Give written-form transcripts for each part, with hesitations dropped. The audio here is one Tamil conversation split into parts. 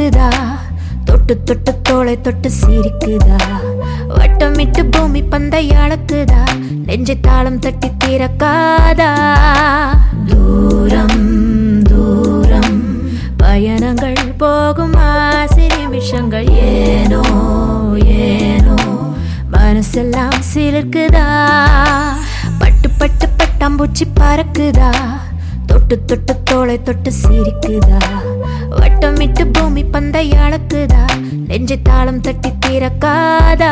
பறக்குதா, தொட்டு தொட்டு தோளை தொட்டு சிரிக்குதா, வட்டமிட்டு பூமி பந்தை அளக்குதா, நெஞ்சை தாளம் தட்டி திறக்காதா. தூரம் தூரம் பயணங்கள் போகும் ஆசை நிமிஷங்கள், ஏனோ ஏனோ மனசெல்லாம் சிலிர்க்குதா. பட்டு பட்டு பட்டாம்பூச்சி பறக்குதா, தொட்டு தொட்டு தோளை தொட்டு சிரிக்குதா, வட்டமிட்டு பூமி பந்தை அளக்குதா, நெஞ்சை தாளம் தட்டி திறக்காதா.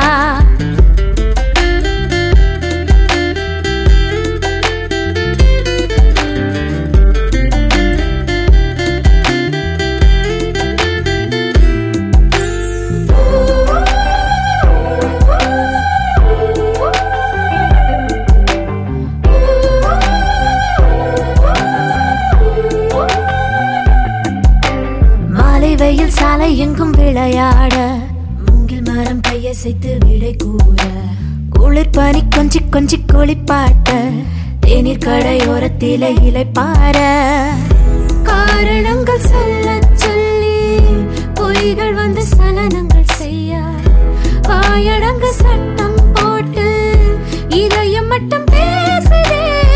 வெயில் சாலை எங்கும் விளையாட, மூங்கில் மரம் கையசைத்து விடை கூற, குளிர் பனி கொஞ்சி கொஞ்சி குளிப்பாட்ட, தேநீர் கடையோரத்தில இலை பார, காரணங்கள் சொல்ல சொல்லி பொய்கள் வந்து சலனங்கள் செய்ய, வாயடங்க சட்டம் போட்டு இதயம் மட்டும் பேசுதே.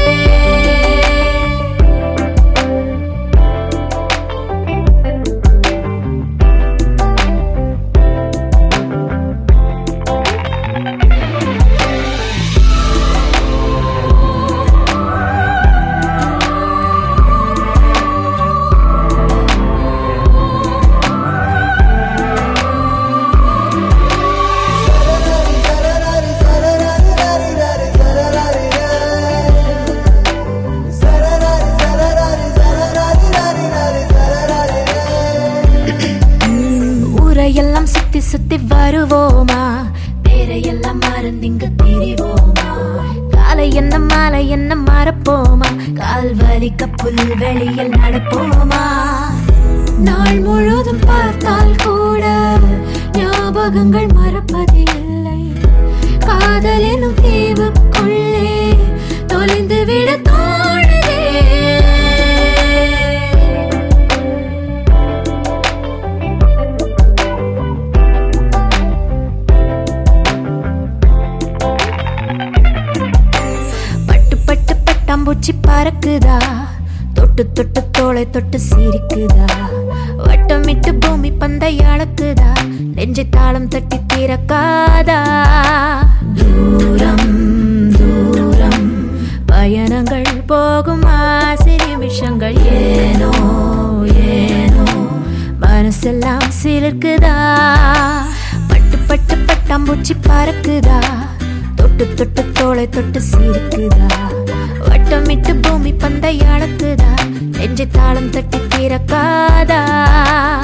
எல்லாம் சுத்தி சுத்தி வருவோமா, பேரையெல்லாம் மறந்திங்க திரிவோமா, காலை என்ன மாலை என்ன மறப்போமா, கால் வலிக்க புல்வெளியில் நடப்போமா. நாள் முழுதும் பார்த்தால் கூட ஞாபகங்கள் மறப்பது இல்லை, காதல் எனும் தீவுக்குள்ளே தொலைந்து விட தோணுதே. பட்டாம்பூச்சி பறக்குதா, தொட்டு தொட்டு தோளை தொட்டு சிரிக்குதா, வட்டமிட்டு பூமி பந்தை அளக்குதா, நெஞ்சை தாளம் தட்டி திறக்காதா. தூரம் தூரம் பயணங்கள் போகும் ஆசை நிமிஷங்கள், ஏனோ ஏனோ மனசெல்லாம் சிலிர்க்குதா. பட்டு பட்டு பட்டாம்பூச்சி பறக்குதா, தொட்டு தொட்டு தோளை தொட்டு சிரிக்குதா, வட்டமிட்டு பூமி பந்தை அளக்குதா, நெஞ்சை தாளம் தட்டி திறக்காதா.